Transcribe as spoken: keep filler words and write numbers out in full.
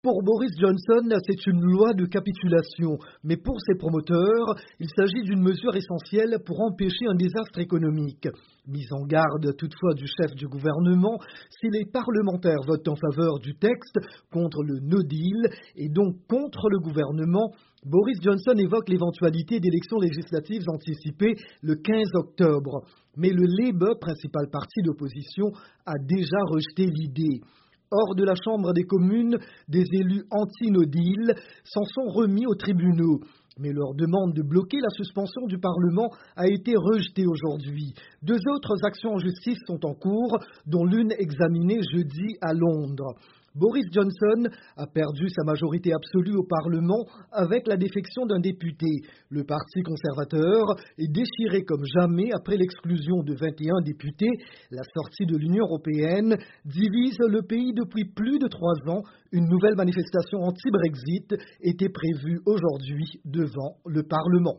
Pour Boris Johnson, c'est une loi de capitulation, mais pour ses promoteurs, il s'agit d'une mesure essentielle pour empêcher un désastre économique. Mise en garde toutefois du chef du gouvernement, si les parlementaires votent en faveur du texte contre le no deal et donc contre le gouvernement, Boris Johnson évoque l'éventualité d'élections législatives anticipées le quinze octobre. Mais le Labour, principal parti d'opposition, a déjà rejeté l'idée. Hors de la Chambre des communes, des élus anti-no deal s'en sont remis aux tribunaux. Mais leur demande de bloquer la suspension du Parlement a été rejetée aujourd'hui. Deux autres actions en justice sont en cours, dont l'une examinée jeudi à Londres. Boris Johnson a perdu sa majorité absolue au Parlement avec la défection d'un député. Le Parti conservateur est déchiré comme jamais après l'exclusion de vingt et un députés. La sortie de l'Union européenne divise le pays depuis plus de trois ans. Une nouvelle manifestation anti-Brexit était prévue aujourd'hui devant le Parlement.